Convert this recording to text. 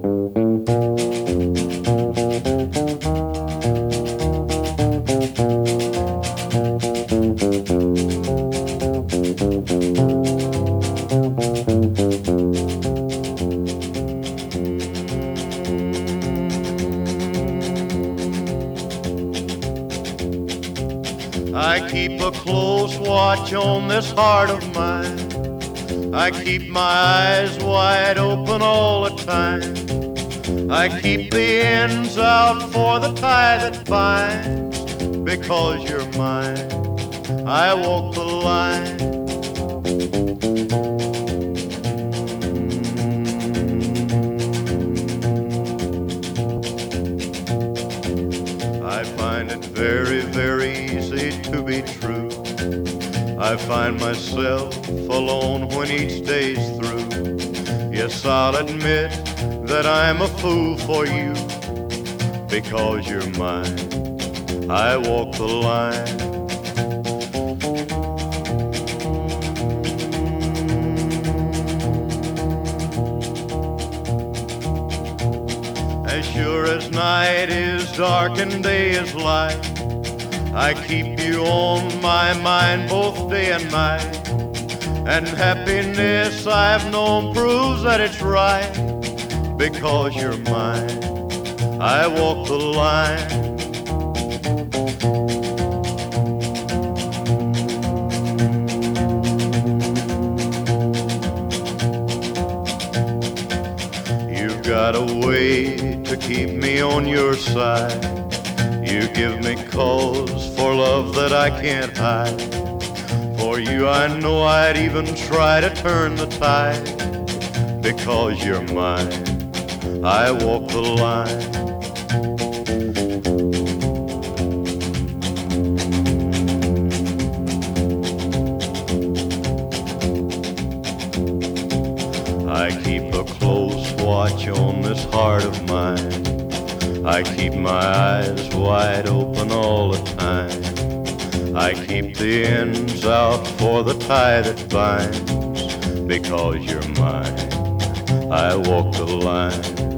I keep a close watch on this heart of mine. I keep my eyes wide open all the time. I keep the ends out for the tie that binds. Because you're mine, I walk the line. I find it very, very easy to be true. I find myself alone when each day's through. Yes, I'll admit that I'm a fool for you. Because you're mine, I walk the line. As sure as night is dark and day is light, I keep you on my mind both day and night. And happiness I've known proves that it's right. Because you're mine, I walk the line. You've got a way to keep me on your side. You give me cause for love that I can't hide. For you I know I'd even try to turn the tide. Because you're mine, I walk the line. I keep a close watch on this heart of mine. I keep my eyes wide open all the time. I keep the ends out for the tie that binds. Because you're mine, I walk the line.